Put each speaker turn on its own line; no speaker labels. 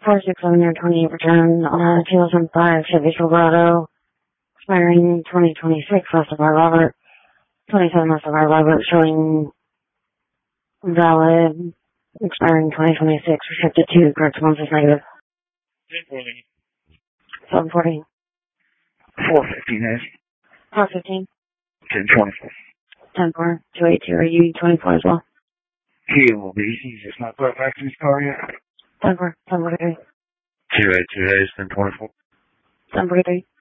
467 return on a 2005 Chevy Silverado, expiring 2026, west of our Robert, 27 west of our Robert, showing valid, expiring 2026, restricted to correct months is negative. 740.
415
415.
1024.
10-4. 282. Are you 24 as well?
He will be. He's just not brought back to his car yet.
10-4. 10-43.
282 1024.
10-43.